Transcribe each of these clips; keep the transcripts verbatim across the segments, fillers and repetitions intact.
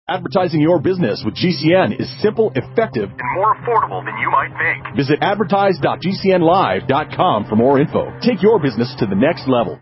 Advertising your business with G C N is simple, effective, and more affordable than you might think. Visit advertise dot g c n live dot com for more info. Take your business to the next level.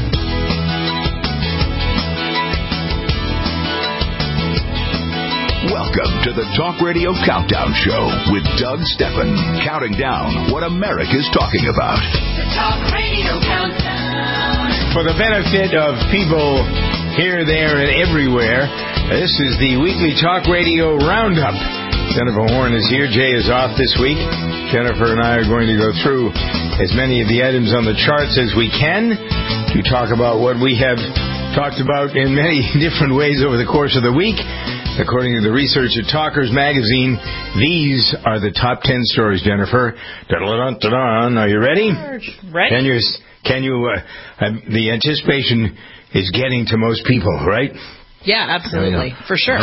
Welcome to the Talk Radio Countdown Show with Doug Steffen, counting down what America's talking about. The Talk Radio Countdown. For the benefit of people here, there, and everywhere, this is the weekly Talk Radio Roundup. Jennifer Horn is here. Jay is off this week. Jennifer and I are going to go through as many of the items on the charts as we can to talk about what we have talked about in many different ways over the course of the week. According to the research at Talkers Magazine, these are the top ten stories, Jennifer. Da-da-da-da-da. Are you ready? Ready. Can you, can you uh, uh, the anticipation is getting to most people, right? Yeah, absolutely. For sure.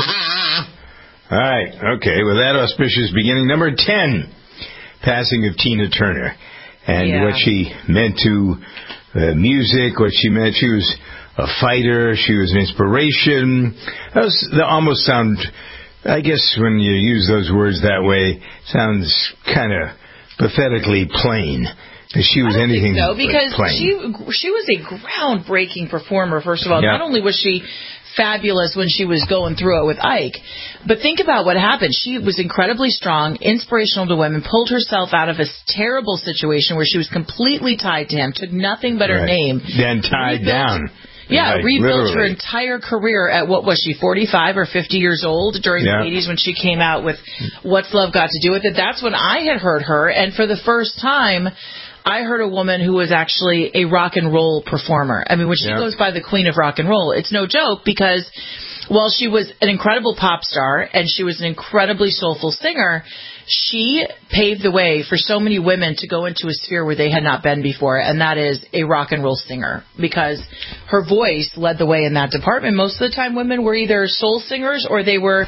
All right. Okay. With that auspicious beginning, number ten, passing of Tina Turner. And yeah. what she meant to uh, music, what she meant. She was a fighter. She was an inspiration. Those they almost sound, I guess when you use those words that way, sounds kind of pathetically plain. She was I don't anything think so, because but plain. she she was a groundbreaking performer, first of all. Yeah. Not only was she fabulous when she was going through it with Ike, but think about what happened. She was incredibly strong, inspirational to women, pulled herself out of a terrible situation where she was completely tied to him, took nothing but her right. name. Then tied rebuilt, down. Yeah, like, rebuilt literally. her entire career at, what was she, forty-five or fifty years old during yeah. the eighties when she came out with What's Love Got to Do with It. That's when I had heard her, and for the first time, I heard a woman who was actually a rock and roll performer. I mean, when she yep. goes by the queen of rock and roll, it's no joke because while she was an incredible pop star and she was an incredibly soulful singer, she paved the way for so many women to go into a sphere where they had not been before, and that is a rock and roll singer, because her voice led the way in that department. Most of the time, women were either soul singers or they were,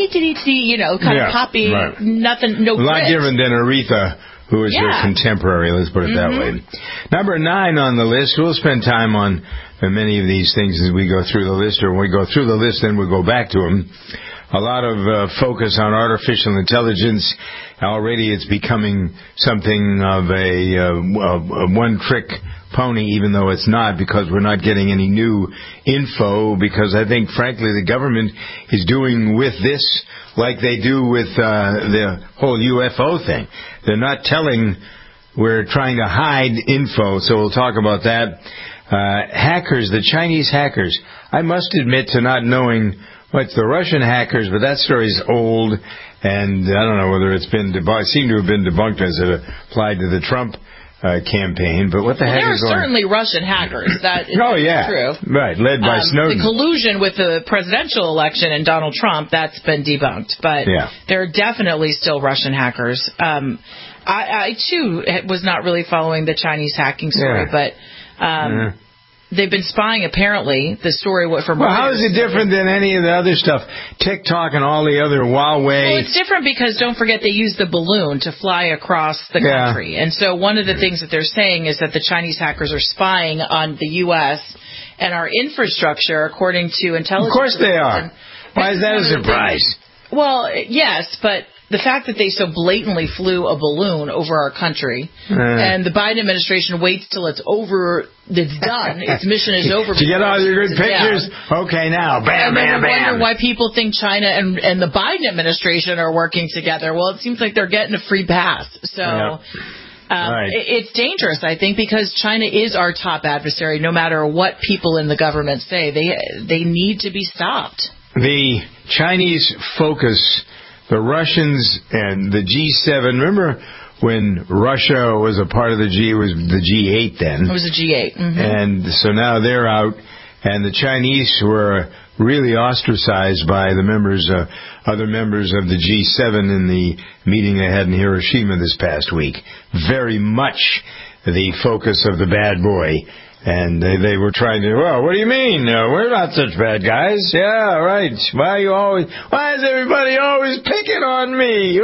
you know, kind yeah, of poppy, right. nothing, no A lot grit. different than Aretha, who is Yeah. her contemporary, let's put it Mm-hmm. that way. Number nine on the list, we'll spend time on many of these things as we go through the list, or when we go through the list, then we'll go back to them. A lot of uh, focus on artificial intelligence. Already it's becoming something of a, uh, a one-trick pony, even though it's not, because we're not getting any new info, because I think, frankly, the government is doing with this like they do with uh, the whole U F O thing. They're not telling, we're trying to hide info, so we'll talk about that. Uh, hackers, the Chinese hackers. I must admit to not knowing what's the Russian hackers, but that story's old, and I don't know whether it's been debunked. It seemed to have been debunked as it applied to the Trump uh, campaign, but what the well, heck there is are going on? certainly Russian hackers. That is oh, yeah. true. Right, led by um, Snowden. The collusion with the presidential election and Donald Trump, that's been debunked. But yeah. there are definitely still Russian hackers. Um, I, I, too, was not really following the Chinese hacking story, yeah. but um, yeah. they've been spying, apparently. The story from Well, how is it different than any of the other stuff? TikTok and all the other Huawei. Well, it's different because, don't forget, they use the balloon to fly across the yeah. country. And so one of the things that they're saying is that the Chinese hackers are spying on the U S and our infrastructure, according to intelligence. Of course they are. Why is that a surprise? Well, yes, but the fact that they so blatantly flew a balloon over our country, uh, and the Biden administration waits till it's over, it's done, its mission is over. To get all your good pictures? Down. Okay, now, bam, and bam, then bam. I wonder why people think China and, and the Biden administration are working together. Well, it seems like they're getting a free pass. So yeah. um, right. it, it's dangerous, I think, because China is our top adversary, no matter what people in the government say. They They need to be stopped. The Chinese focus, the Russians and the G seven, remember when Russia was a part of the G, it was the G eight then. It was a G eight. Mm-hmm. And so now they're out, and the Chinese were really ostracized by the members, uh, other members of the G seven in the meeting they had in Hiroshima this past week. Very much the focus of the bad boy. And they, they were trying to, well, what do you mean? Uh, we're not such bad guys. Yeah, right. Why are you always, why is everybody always picking on me?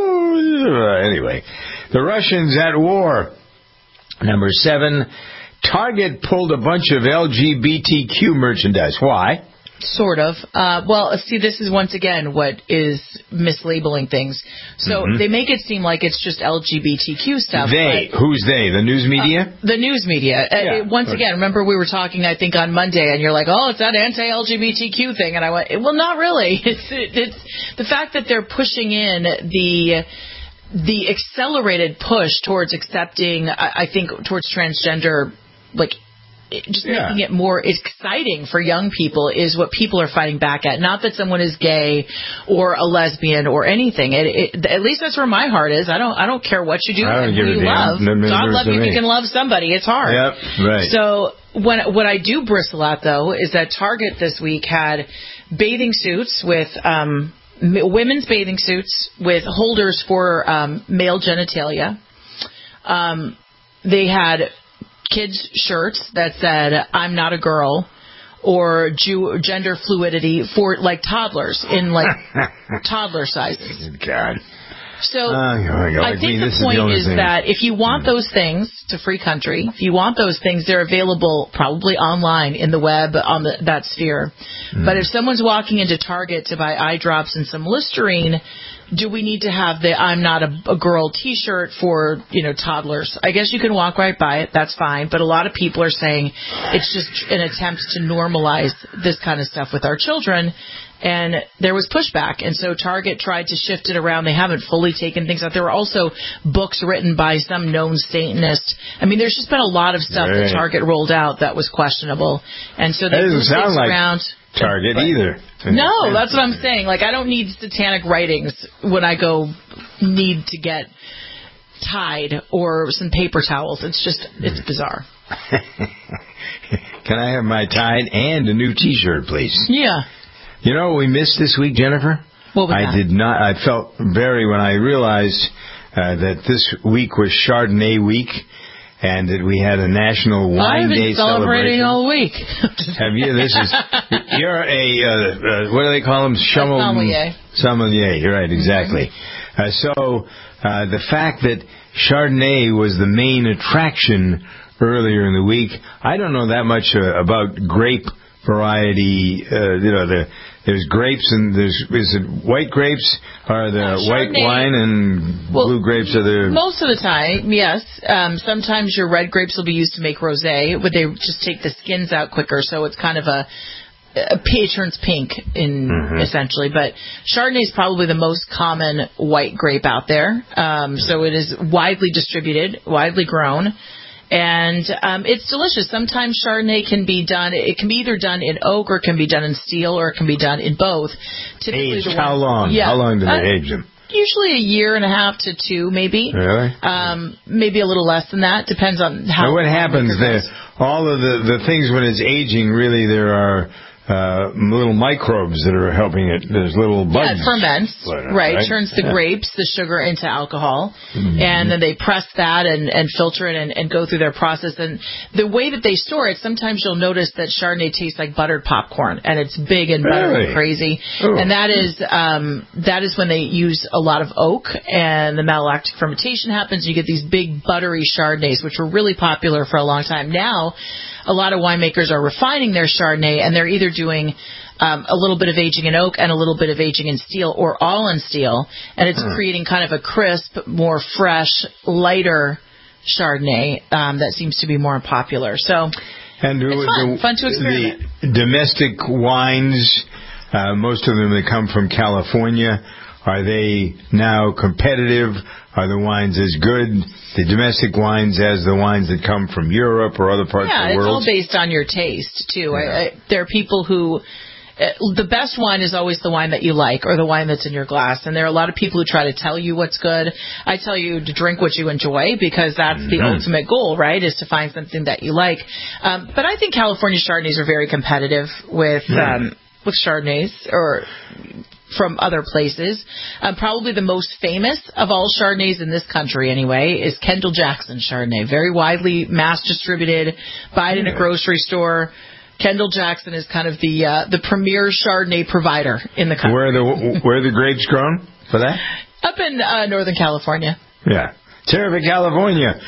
Oh. Anyway, the Russians at war. Number seven, Target pulled a bunch of L G B T Q merchandise. Why? Sort of. Uh, well, see, this is once again what is mislabeling things. So Mm-hmm. they make it seem like it's just L G B T Q stuff. They. but- Who's they? The news media? Uh, the news media. Uh, Yeah. it- once again, remember we were talking, I think, on Monday, and you're like, oh, it's that anti-L G B T Q thing. And I went, well, not really. It's, it, it's the fact that they're pushing in the the accelerated push towards accepting, I, I think, towards transgender, like, it- just Yeah. making it more exciting for young people is what people are fighting back at. Not that someone is gay or a lesbian or anything. It, it, at least that's where my heart is. I don't I don't care what you do I don't and give who a you damn. love. No, no, God no, love to you if me. you can love somebody. It's hard. Yep, right. So when, what I do bristle at, though, is that Target this week had bathing suits with um, m- women's bathing suits with holders for um, male genitalia. Um, they had kids' shirts that said, I'm not a girl, or Jew- gender fluidity for, like, toddlers in, like, toddler sizes. God. So Oh, my God. I I think mean, the this is the point only is thing. that if you want those things, it's a free country. If you want those things, they're available probably online in the web on the, that sphere. Mm. But if someone's walking into Target to buy eye drops and some Listerine, do we need to have the I'm not a, a girl T-shirt for, you know, toddlers? I guess you can walk right by it. That's fine. But a lot of people are saying it's just an attempt to normalize this kind of stuff with our children. And there was pushback. And so Target tried to shift it around. They haven't fully taken things out. There were also books written by some known Satanist. I mean, there's just been a lot of stuff Right. that Target rolled out that was questionable. And so they That doesn't moved sound things like around. Target But- either. No, that's what I'm saying. Like, I don't need satanic writings when I go need to get Tide or some paper towels. It's just, it's bizarre. Can I have my Tide and a new T-shirt, please? Yeah. You know what we missed this week, Jennifer? What was I that? did not. I felt very when I realized uh, that this week was Chardonnay week, and that we had a national wine I've been day celebrating celebration. all week. Have you? This is you're a uh, uh, what do they call them? Sommel- sommelier. Sommelier. You're right, exactly. Mm-hmm. Uh, so uh, the fact that Chardonnay was the main attraction earlier in the week, I don't know that much uh, about grape variety. Uh, you know, the, there's grapes and there's is it white grapes are the Uh, white Chardonnay- wine and Well, blue grapes are the. Most of the time, yes. Um, sometimes your red grapes will be used to make rosé, but they just take the skins out quicker, so it's kind of a, a it turns pink in Mhm. essentially. But Chardonnay is probably the most common white grape out there, um, so it is widely distributed, widely grown. And um, it's delicious. Sometimes Chardonnay can be done. It can be either done in oak, or it can be done in steel, or it can be done in both. Typically, Aged? the How one- long? Yeah. How long do they Uh, age them? Usually a year and a half to two, maybe. Really? Um, maybe a little less than that. Depends on how. Now, what the happens winemaker there? goes. All of the, the things when it's aging, really, there are uh, little microbes that are helping it. There's little bugs. Yeah, it ferments, Right, right? right. Turns the Yeah. grapes, the sugar, into alcohol, Mm-hmm. and then they press that and, and filter it and, and go through their process. And the way that they store it, sometimes you'll notice that Chardonnay tastes like buttered popcorn, and it's big and buttery Really? and crazy. Ooh. And that is um, that is when they use a lot of oak, and the malolactic fermentation happens. You get these big buttery Chardonnays, which were really popular for a long time. Now, a lot of winemakers are refining their Chardonnay, and they're either doing Um, a little bit of aging in oak and a little bit of aging in steel, or all in steel, and it's creating kind of a crisp, more fresh, lighter Chardonnay um, that seems to be more popular. So And it's fun, the, fun to experiment. The domestic wines, uh, most of them that come from California, are they now competitive? Are the wines as good, the domestic wines, as the wines that come from Europe or other parts Yeah, of the it's world? all based on your taste too. Yeah. I, I, there are people who. Uh, the best wine is always the wine that you like, or the wine that's in your glass. And there are a lot of people who try to tell you what's good. I tell you to drink what you enjoy, because that's the Mhm. ultimate goal, right? Is to find something that you like. Um, but I think California Chardonnays are very competitive with um, with Chardonnays or from other places. Um, probably the most famous of all Chardonnays in this country, anyway, is Kendall Jackson Chardonnay. Very widely mass distributed. Buy it in a grocery store. Kendall Jackson is kind of the uh, the premier Chardonnay provider in the country. Where are the where are the grapes grown for that? Up in uh, Northern California. Yeah. Terrific, California.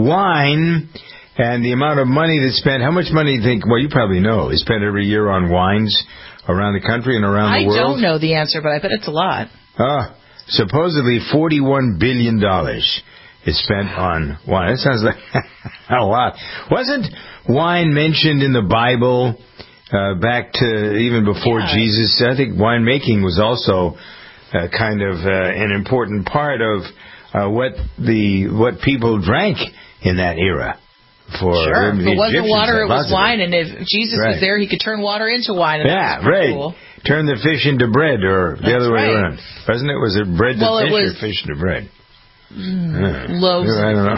Wine and the amount of money that's spent. How much money do you think, well, you probably know, is spent every year on wines around the country and around I the world? I don't know the answer, but I bet it's a lot. Ah, supposedly forty-one billion dollars is spent on wine. That sounds like a lot. Wasn't wine mentioned in the Bible uh, back to even before yeah. Jesus? I think winemaking was also uh, kind of uh, an important part of uh, what the what people drank in that era. For sure, um, if it wasn't Egyptians, water, it was wine, it. and if Jesus right. was there, he could turn water into wine. And yeah, that was right. Cool. Turn the fish into bread, or the That's other way right. around. Wasn't it? Was it bread to well, fish was, or fish to bread? Mm, uh, loaves. I don't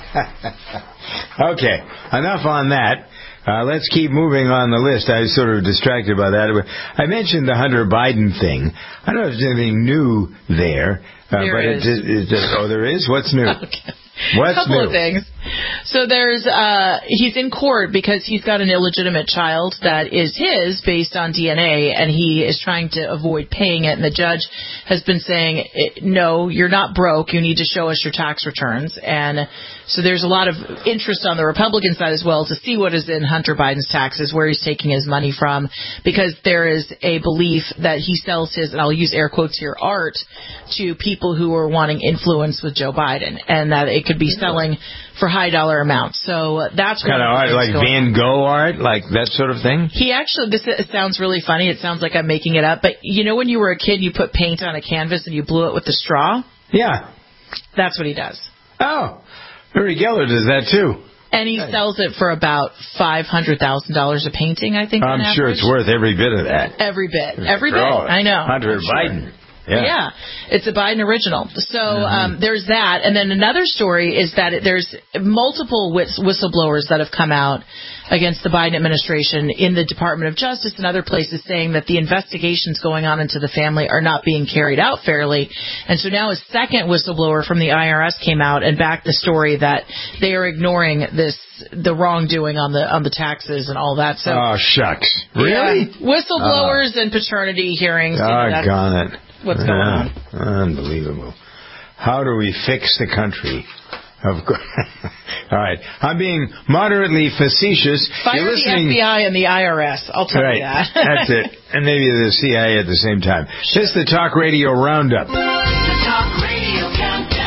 know. Okay, enough on that. Uh, let's keep moving on the list. I was sort of distracted by that. I mentioned the Hunter Biden thing. I don't know if there's anything new there. Uh, there but is. It, it, it, oh, there is? What's new? Okay. What's a couple new? of things. So there's, uh, he's in court because he's got an illegitimate child that is his based on D N A, and he is trying to avoid paying it. And the judge has been saying, no, you're not broke. You need to show us your tax returns. And so there's a lot of interest on the Republican side as well to see what is in Hunter Biden's taxes, where he's taking his money from, because there is a belief that he sells his, and I'll use air quotes here, art to people who are wanting influence with Joe Biden, and that it could be selling for high dollar amounts. So that's kind of art, like Van Gogh art, like that sort of thing. He actually, this it sounds really funny. It sounds like I'm making it up, but you know when you were a kid, you put paint on a canvas and you blew it with the straw. Yeah, that's what he does. Oh, Uri Geller does that too. And he nice. sells it for about five hundred thousand dollars a painting, I think. I'm sure it's worth every bit of that. Every bit, every bit. Oh, I know. Hunter Biden. Sure. Yeah. yeah, it's a Biden original. So mm-hmm. um, there's that. And then another story is that it, there's multiple whist- whistleblowers that have come out against the Biden administration in the Department of Justice and other places saying that the investigations going on into the family are not being carried out fairly. And so now a second whistleblower from the I R S came out and backed the story that they are ignoring this, the wrongdoing on the on the taxes and all that. So, oh, shucks. Really? Yeah, whistleblowers uh, and paternity hearings. Doggone it. What's going yeah, on? Unbelievable. How do we fix the country? Of course. All right. I'm being moderately facetious. Fire You're listening... the F B I and the I R S. I'll tell right. you that. That's it. And maybe the C I A at the same time. This is the Talk Radio Roundup. The Talk Radio Countdown.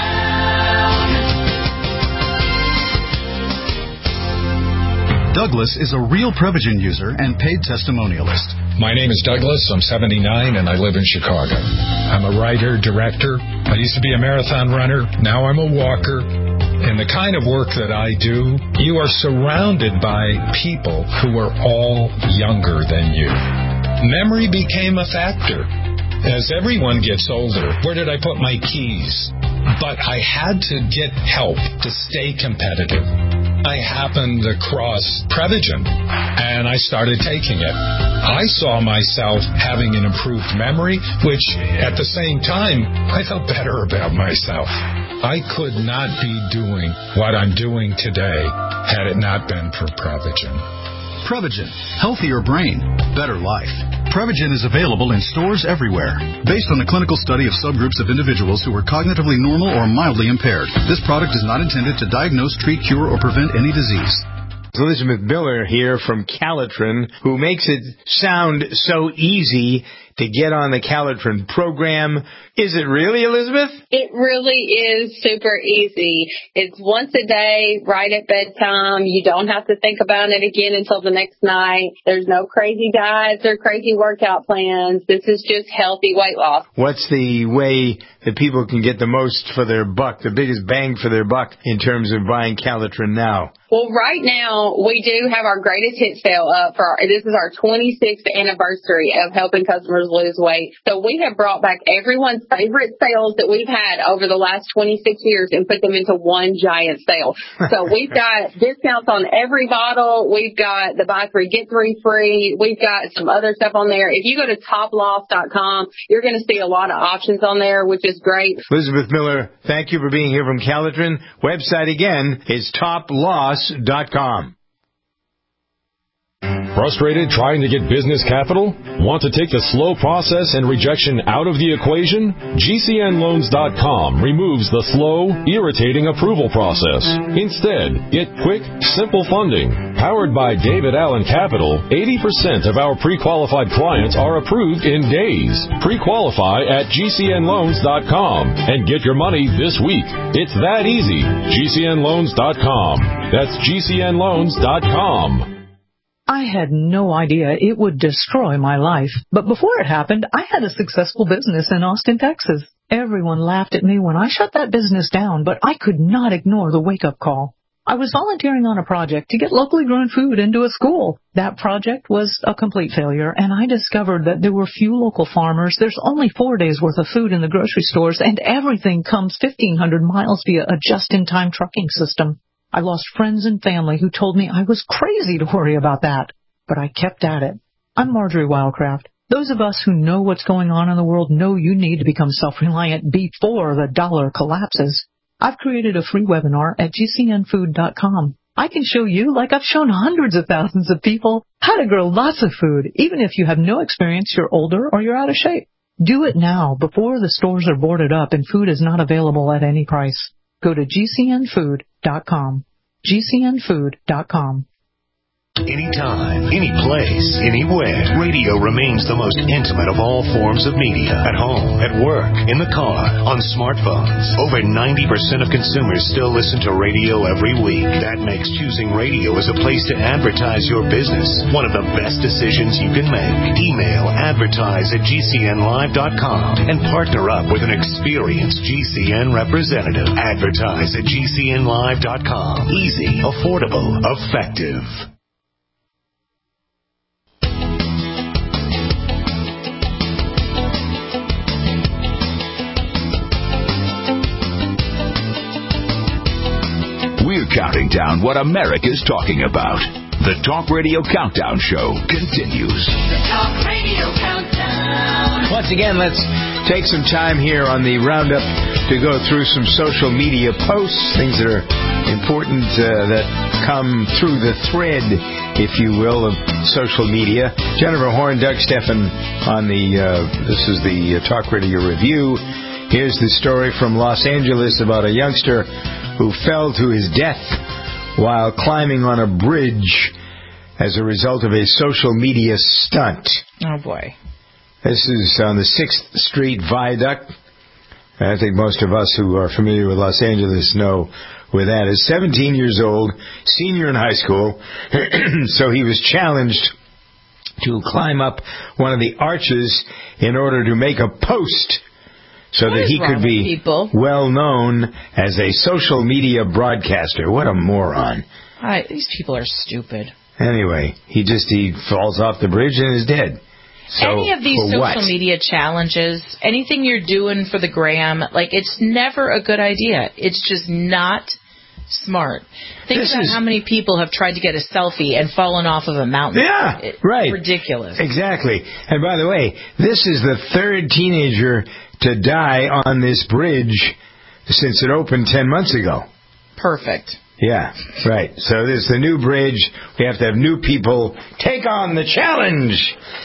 Douglas is a real Prevagen user and paid testimonialist. My name is Douglas. I'm seventy-nine and I live in Chicago. I'm a writer, director. I used to be a marathon runner. Now I'm a walker. In the kind of work that I do, you are surrounded by people who are all younger than you. Memory became a factor. As everyone gets older, where did I put my keys? But I had to get help to stay competitive. I happened across Prevagen, and I started taking it. I saw myself having an improved memory, which, at the same time, I felt better about myself. I could not be doing what I'm doing today had it not been for Prevagen. Prevagen. Healthier brain, better life. Prevagen is available in stores everywhere. Based on a clinical study of subgroups of individuals who were cognitively normal or mildly impaired, this product is not intended to diagnose, treat, cure, or prevent any disease. Elizabeth Miller here from Calitrin, who makes it sound so easy to get on the Calitrin program. Is it really, Elizabeth? It really is super easy. It's once a day, right at bedtime. You don't have to think about it again until the next night. There's no crazy diets or crazy workout plans. This is just healthy weight loss. What's the way that people can get the most for their buck, the biggest bang for their buck in terms of buying Calitrin now? Well, right now, we do have our greatest hit sale up for our, this is our twenty-sixth anniversary of helping customers lose weight. So we have brought back everyone's favorite sales that we've had over the last twenty-six years and put them into one giant sale. So we've got discounts on every bottle. We've got the buy three, get three free. We've got some other stuff on there. If you go to top loss dot com, you're going to see a lot of options on there, which is great. Elizabeth Miller, thank you for being here from Calitrin. Website again is top loss dot com. Frustrated trying to get business capital? Want to take the slow process and rejection out of the equation? G C N loans dot com removes the slow, irritating approval process. Instead, get quick, simple funding. Powered by David Allen Capital, eighty percent of our pre-qualified clients are approved in days. Pre-qualify at G C N loans dot com and get your money this week. It's that easy. G C N loans dot com. That's G C N loans dot com. I had no idea it would destroy my life. But before it happened, I had a successful business in Austin, Texas. Everyone laughed at me when I shut that business down, but I could not ignore the wake-up call. I was volunteering on a project to get locally grown food into a school. That project was a complete failure, and I discovered that there were few local farmers. There's only four days' worth of food in the grocery stores, and everything comes fifteen hundred miles via a just-in-time trucking system. I lost friends and family who told me I was crazy to worry about that, but I kept at it. I'm Marjorie Wildcraft. Those of us who know what's going on in the world know you need to become self-reliant before the dollar collapses. I've created a free webinar at G C N food dot com. I can show you, like I've shown hundreds of thousands of people, how to grow lots of food, even if you have no experience, you're older, or you're out of shape. Do it now, before the stores are boarded up and food is not available at any price. Go to G C N food dot com. G C N food dot com. Anytime, any place, anywhere, radio remains the most intimate of all forms of media. At home, at work, in the car, on smartphones. Over ninety percent of consumers still listen to radio every week. That makes choosing radio as a place to advertise your business one of the best decisions you can make. Email advertise at G C N live dot com and partner up with an experienced G C N representative. Advertise at G C N live dot com. Easy, affordable, effective. We're counting down what America's talking about. The Talk Radio Countdown Show continues. The Talk Radio Countdown. Once again, let's take some time here on the roundup to go through some social media posts, things that are important uh, that come through the thread, if you will, of social media. Jennifer Horn, Doug Steffen on the, uh, this is the uh, Talk Radio Review. Here's the story from Los Angeles about a youngster who fell to his death while climbing on a bridge as a result of a social media stunt. Oh, boy. This is on the sixth Street Viaduct. I think most of us who are familiar with Los Angeles know where that is. seventeen years old, senior in high school, so he was challenged to climb up one of the arches in order to make a post so what that he could be people? well known as a social media broadcaster. What a moron. I, these people are stupid. Anyway, he just he falls off the bridge and is dead. So, Any of these social what? media challenges, anything you're doing for the gram, like, it's never a good idea. It's just not smart. Think This about is- how many people have tried to get a selfie and fallen off of a mountain. Yeah, It- right. Ridiculous. Exactly. And by the way, this is the third teenager to die on this bridge since it opened ten months ago. Perfect. Yeah, right. So this is the new bridge. We have to have new people take on the challenge.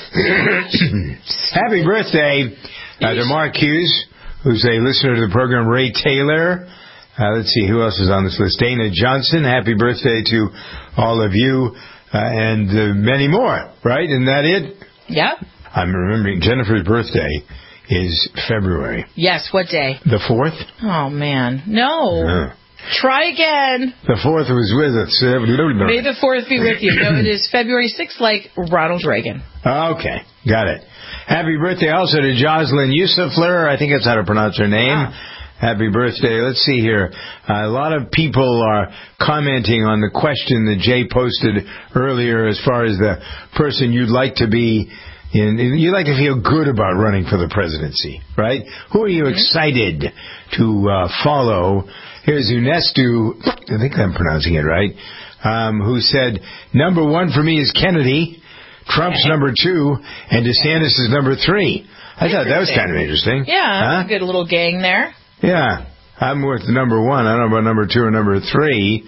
Happy birthday uh, to Mark Hughes, who's a listener to the program. Ray Taylor. Uh, let's see, who else is on this list? Dana Johnson. Happy birthday to all of you uh, and uh, many more, right? Isn't that it? Yeah. I'm remembering Jennifer's birthday is February. Yes, what day? The fourth? Oh, man. No. Uh, Try again. the fourth was with us. May the fourth be with you. No, it is February sixth, like Ronald Reagan. Okay, got it. Happy birthday also to Jocelyn Yusufler. I think that's how to pronounce her name. Wow. Happy birthday. Let's see here. Uh, a lot of people are commenting on the question that Jay posted earlier as far as the person you'd like to be in. You'd like to feel good about running for the presidency, right? Who are you excited to uh, follow? Here's Unestu, I think I'm pronouncing it right, um, who said, number one for me is Kennedy, Trump's number two, and DeSantis is number three. I thought that was kind of interesting. Yeah, Huh? good little gang there. Yeah, I'm with number one. I don't know about number two or number three.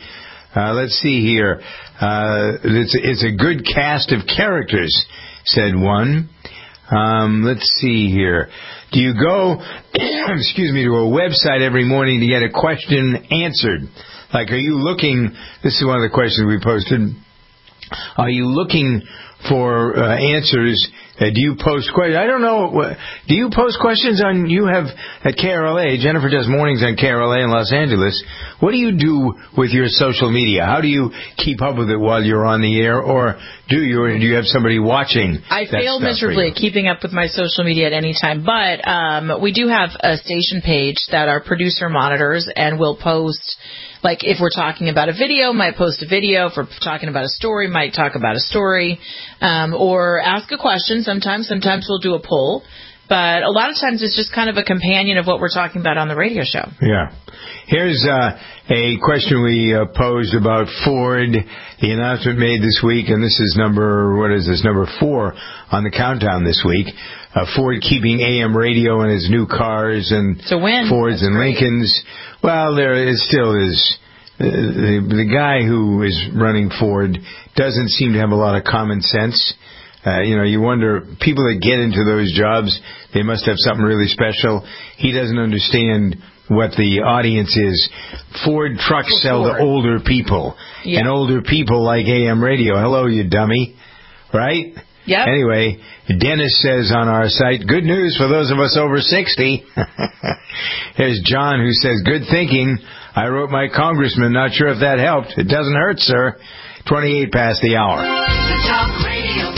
Uh, let's see here. Uh, it's, it's a good cast of characters, said one. Um, let's see here. Do you go, excuse me, to a website every morning to get a question answered? Like, are you looking, this is one of the questions we posted, are you looking for uh, answers? Uh, do you post questions? I don't know. Do you post questions on, you have at K R L A, Jennifer does mornings on K R L A in Los Angeles. What do you do with your social media? How do you keep up with it while you're on the air? Or do you, or do you have somebody watching? I fail miserably at keeping up with my social media at any time. But um, we do have a station page that our producer monitors and will post. Like, if we're talking about a video, might post a video. If we're talking about a story, might talk about a story. Um, or ask a question sometimes. Sometimes we'll do a poll. But a lot of times it's just kind of a companion of what we're talking about on the radio show. Yeah. Here's uh, a question we uh, posed about Ford. The announcement made this week, and this is number, what is this, number four on the countdown this week. Uh, Ford keeping A M radio in his new cars and Fords That's and great. Lincolns. Well, there is still is uh, the, the guy who is running Ford doesn't seem to have a lot of common sense. Uh, you know, you wonder, people that get into those jobs, they must have something really special. He doesn't understand what the audience is. Ford trucks For sell Ford. to older people. Yeah. And older people like A M radio. Hello, you dummy. Right? Yep. Anyway, Dennis says on our site, good news for those of us over sixty. Here's John who says, good thinking. I wrote my congressman. Not sure if that helped. It doesn't hurt, sir. twenty-eight past the hour. The Talk Radio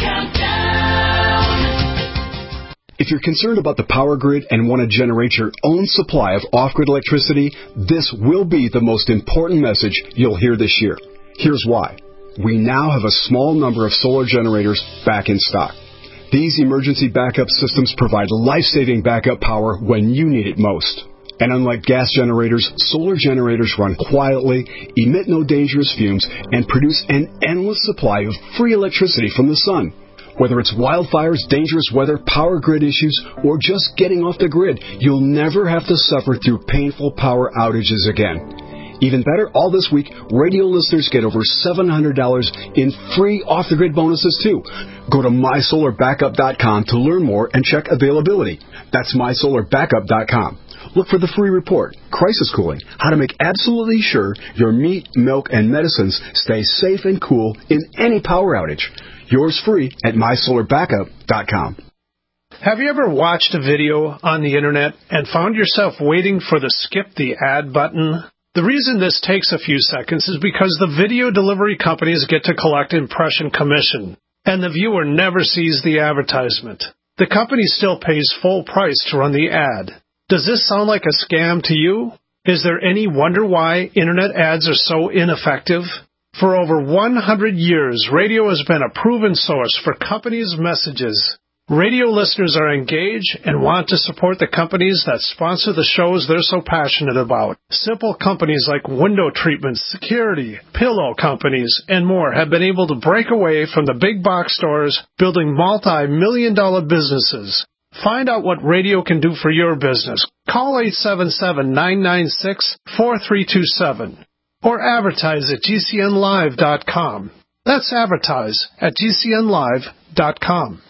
Countdown. If you're concerned about the power grid and want to generate your own supply of off-grid electricity, this will be the most important message you'll hear this year. Here's why. We now have a small number of solar generators back in stock. These emergency backup systems provide life-saving backup power when you need it most. And unlike gas generators, solar generators run quietly, emit no dangerous fumes, and produce an endless supply of free electricity from the sun. Whether it's wildfires, dangerous weather, power grid issues, or just getting off the grid, you'll never have to suffer through painful power outages again. Even better, all this week, radio listeners get over seven hundred dollars in free off-the-grid bonuses, too. Go to my solar backup dot com to learn more and check availability. That's my solar backup dot com. Look for the free report, Crisis Cooling, how to make absolutely sure your meat, milk, and medicines stay safe and cool in any power outage. Yours free at my solar backup dot com. Have you ever watched a video on the Internet and found yourself waiting for the skip the ad button? The reason this takes a few seconds is because the video delivery companies get to collect impression commission, and the viewer never sees the advertisement. The company still pays full price to run the ad. Does this sound like a scam to you? Is there any wonder why Internet ads are so ineffective? For over one hundred years, radio has been a proven source for companies' messages. Radio listeners are engaged and want to support the companies that sponsor the shows they're so passionate about. Simple companies like window treatments, security, pillow companies, and more have been able to break away from the big box stores, building multi-million dollar businesses. Find out what radio can do for your business. Call eight seven seven, nine nine six, four three two seven or advertise at G C N live dot com. That's advertise at G C N live dot com.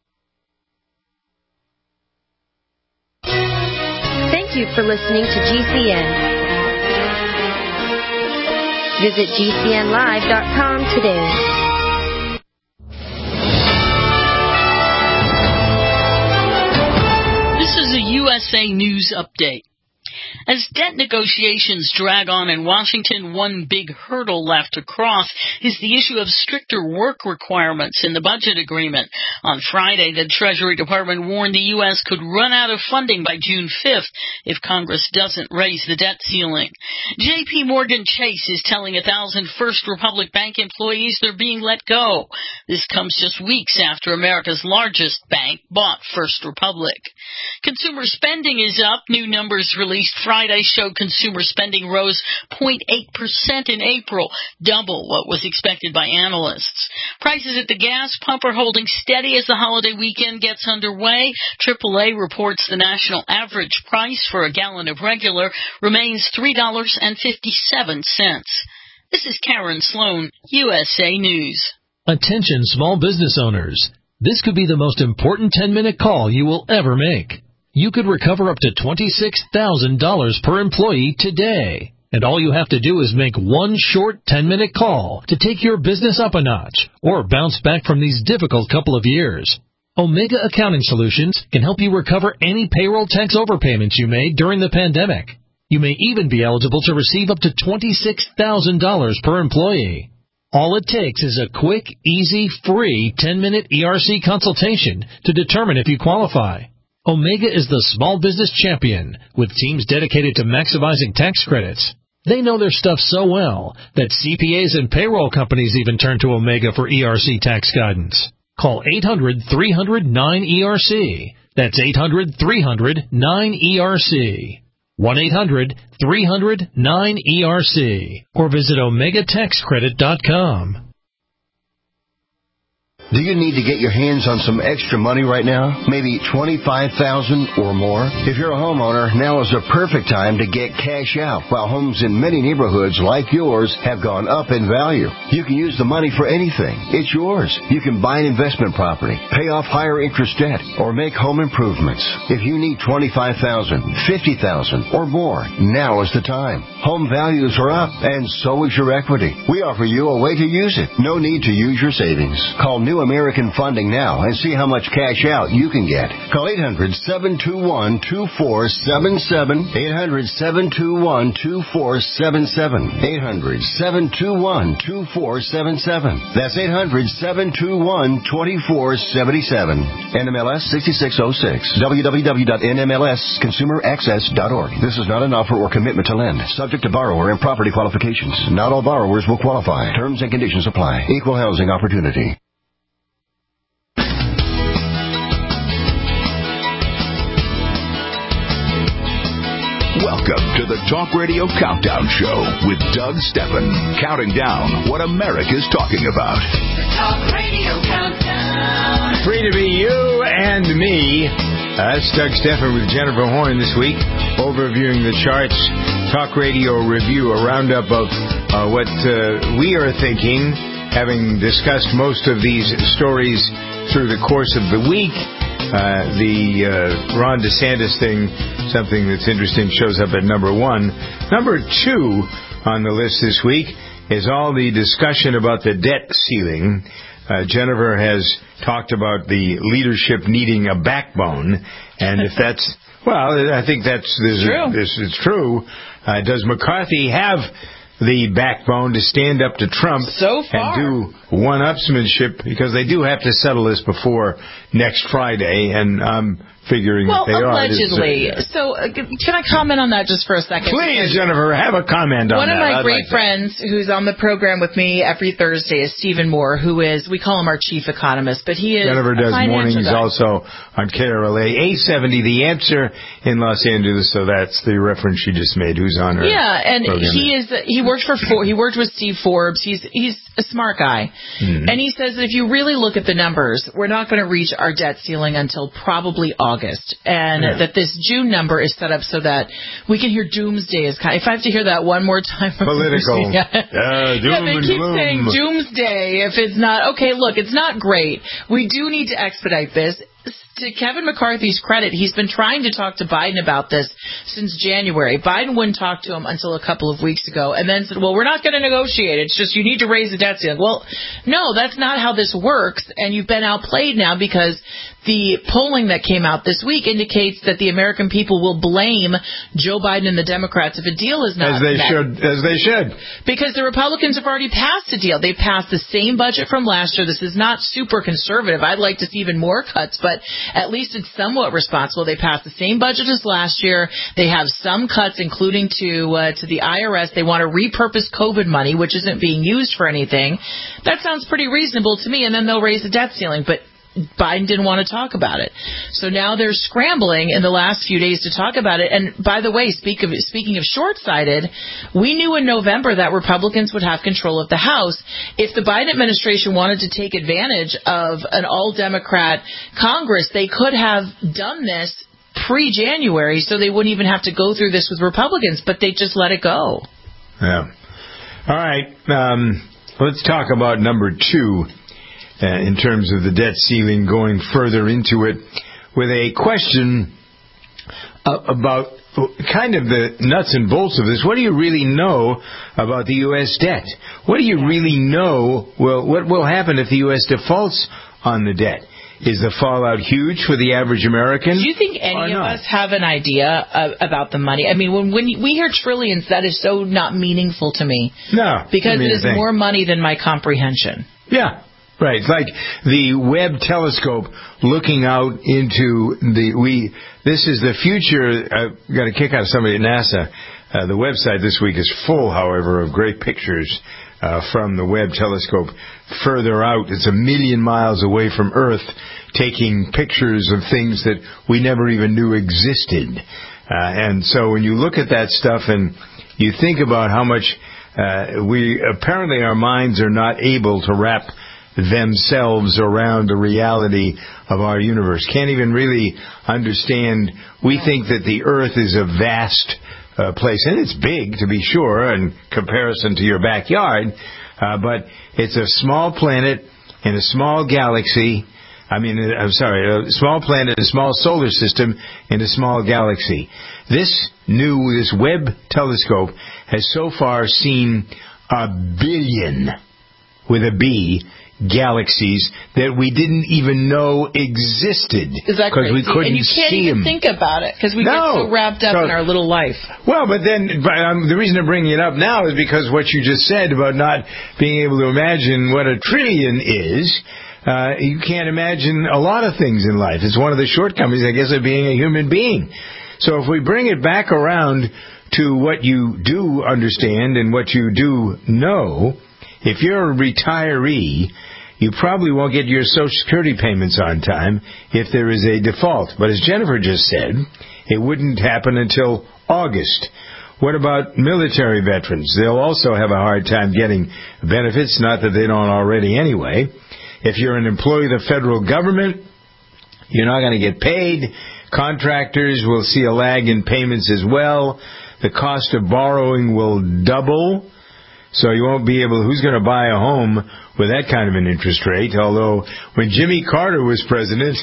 Thank you for listening to G C N. Visit G C N live dot com today. This is a U S A News Update. As debt negotiations drag on in Washington, one big hurdle left to cross is the issue of stricter work requirements in the budget agreement. On Friday, the Treasury Department warned the U S could run out of funding by June fifth if Congress doesn't raise the debt ceiling. J P Morgan Chase is telling a thousand First Republic Bank employees they're being let go. This comes just weeks after America's largest bank bought First Republic. Consumer spending is up. New numbers released Friday showed consumer spending rose zero point eight percent in April, double what was expected by analysts. Prices at the gas pump are holding steady as the holiday weekend gets underway. triple A reports the national average price for a gallon of regular remains three dollars and fifty-seven cents. This is Karen Sloan, U S A News. Attention small business owners. This could be the most important ten-minute call you will ever make. You could recover up to twenty-six thousand dollars per employee today. And all you have to do is make one short ten-minute call to take your business up a notch or bounce back from these difficult couple of years. Omega Accounting Solutions can help you recover any payroll tax overpayments you made during the pandemic. You may even be eligible to receive up to twenty-six thousand dollars per employee. All it takes is a quick, easy, free ten-minute E R C consultation to determine if you qualify. Omega is the small business champion with teams dedicated to maximizing tax credits. They know their stuff so well that C P As and payroll companies even turn to Omega for E R C tax guidance. Call eight hundred, three hundred, nine E R C. That's eight hundred, three hundred, nine E R C. one eight hundred, three hundred, nine E R C. Or visit omega tax credit dot com. Do you need to get your hands on some extra money right now? Maybe twenty-five thousand dollars or more? If you're a homeowner, now is the perfect time to get cash out while homes in many neighborhoods like yours have gone up in value. You can use the money for anything. It's yours. You can buy an investment property, pay off higher interest debt, or make home improvements. If you need twenty-five thousand dollars, fifty thousand dollars or more, now is the time. Home values are up, and so is your equity. We offer you a way to use it. No need to use your savings. Call New American Funding now and see how much cash out you can get. Call eight hundred, seven two one, two four seven seven, eight hundred, seven two one, two four seven seven, eight hundred, seven two one, two four seven seven. That's eight hundred, seven two one, two four seven seven. N M L S sixty-six oh six. w w w dot n m l s consumer access dot org. This is not an offer or commitment to lend. Subject to borrower and property qualifications. Not all borrowers will qualify. Terms and conditions apply. Equal housing opportunity. Welcome to the Talk Radio Countdown Show with Doug Stephan, counting down what America's talking about. The Talk Radio Countdown. Free to be you and me. Uh, that's Doug Stephan with Jennifer Horn this week, overviewing the charts. Talk Radio Review, a roundup of uh, what uh, we are thinking, having discussed most of these stories through the course of the week. Uh, the uh, Ron DeSantis thing, something that's interesting, shows up at number one. Number two on the list this week is all the discussion about the debt ceiling. Uh, Jennifer has talked about the leadership needing a backbone, and if that's, well, I think that's this, true. This is true. Uh, does McCarthy have the backbone to stand up to Trump so far. and do one-upsmanship, because they do have to settle this before next Friday, and I'm figuring well, that they allegedly. are. Allegedly. So uh, can I comment on that just for a second? Please, Jennifer, have a comment on One that. of my I'd great like friends who's on the program with me every Thursday is Stephen Moore, who is, we call him our chief economist, but he is Jennifer a does mornings guy. also on K R L A eight seventy, The Answer in Los Angeles, so that's the reference she just made, who's on her Yeah, and program. he is, he worked for, For, he worked with Steve Forbes. He's, he's a smart guy. Mm-hmm. And he says that if you really look at the numbers, we're not going to reach our debt ceiling until probably August. And yeah. that this June number is set up so that we can hear doomsday is kind of, if I have to hear that one more time. Political. yeah. Uh, doom yeah, they and keep gloom. saying doomsday if it's not, okay, look, it's not great. We do need to expedite this. To Kevin McCarthy's credit, he's been trying to talk to Biden about this since January. Biden wouldn't talk to him until a couple of weeks ago, and then said, well, we're not going to negotiate. It's just you need to raise the debt ceiling. Well, no, that's not how this works, and you've been outplayed now because the polling that came out this week indicates that the American people will blame Joe Biden and the Democrats if a deal is not As they met. should. As they should. Because the Republicans have already passed a deal. They've passed the same budget from last year. This is not super conservative. I'd like to see even more cuts, but at least it's somewhat responsible. They passed the same budget as last year. They have some cuts, including to uh, to the I R S. They want to repurpose COVID money, which isn't being used for anything. That sounds pretty reasonable to me, and then they'll raise the debt ceiling. But Biden didn't want to talk about it. So now they're scrambling in the last few days to talk about it. And by the way, speak of, speaking of short-sighted, we knew in November that Republicans would have control of the House. If the Biden administration wanted to take advantage of an all-Democrat Congress, they could have done this pre-January so they wouldn't even have to go through this with Republicans, but they just let it go. Yeah. All right. Um, let's talk about number two uh, in terms of the debt ceiling, going further into it with a question uh, about kind of the nuts and bolts of this. What do you really know about the U S debt? What do you really know? Well, what will happen if the U S defaults on the debt? Is the fallout huge for the average American? Do you think any of us have an idea uh, about the money? I mean, when, when we hear trillions, that is so not meaningful to me. No. Because it is more money than my comprehension. Yeah. Right. It's like the Webb telescope looking out into the, we, this is the future. I got a kick out of somebody at NASA. Uh, the website this week is full, however, of great pictures uh, from the Webb telescope further out. It's a million miles away from Earth, taking pictures of things that we never even knew existed. Uh, and so when you look at that stuff and you think about how much uh, we, apparently our minds are not able to wrap themselves around the reality of our universe. Can't even really understand. We think that the Earth is a vast uh, place, and it's big, to be sure, in comparison to your backyard, uh, but it's a small planet in a small galaxy. I mean, I'm sorry, a small planet, a small solar system in a small galaxy. This new, this Webb telescope has so far seen a billion, with a B, galaxies that we didn't even know existed. Is that crazy? We couldn't and you can't see even them. think about it because we No. get so wrapped up So- in our little life. Well, but then but, um, the reason I'm bringing it up now is because what you just said about not being able to imagine what a trillion is. Uh, you can't imagine a lot of things in life. It's one of the shortcomings, I guess, of being a human being. So if we bring it back around to what you do understand and what you do know, if you're a retiree, you probably won't get your Social Security payments on time if there is a default. But as Jennifer just said, it wouldn't happen until August. What about military veterans? They'll also have a hard time getting benefits, not that they don't already anyway. If you're an employee of the federal government, you're not going to get paid. Contractors will see a lag in payments as well. The cost of borrowing will double. So you won't be able, who's going to buy a home with that kind of an interest rate? Although when Jimmy Carter was president,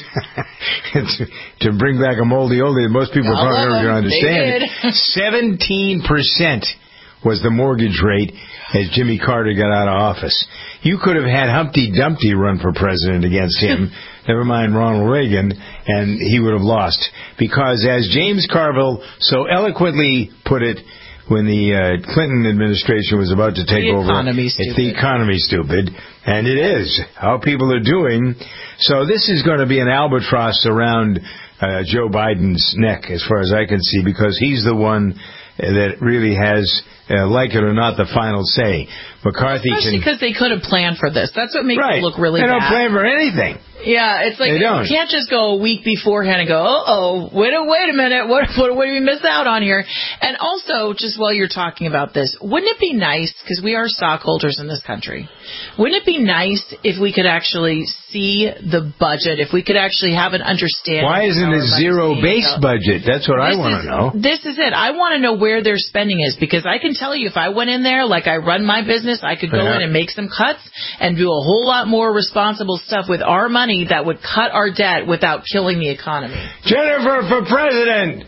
to, to bring back a moldy oldie, most people are probably never going to understand it. seventeen percent was the mortgage rate as Jimmy Carter got out of office. You could have had Humpty Dumpty run for president against him, never mind Ronald Reagan, and he would have lost. Because as James Carville so eloquently put it, when the uh, Clinton administration was about to take the over, economy's it's stupid. the economy stupid, and it is how people are doing. So this is going to be an albatross around uh, Joe Biden's neck, as far as I can see, because he's the one that really has, uh, like it or not, the final say. McCarthy Especially can, because they could have planned for this. That's what makes right. it look really they bad. don't plan for anything. Yeah, it's like They you don't. can't just go a week beforehand and go, uh-oh, wait a, wait a minute, what, what, what did we miss out on here? And also, just while you're talking about this, wouldn't it be nice, because we are stockholders in this country, wouldn't it be nice if we could actually see the budget, if we could actually have an understanding? Why isn't it zero-based budget? That's what I This want is- to know. This is it. I want to know where their spending is, because I can tell you if I went in there like I run my business, I could go Yeah. in and make some cuts and do a whole lot more responsible stuff with our money that would cut our debt without killing the economy. Jennifer for president!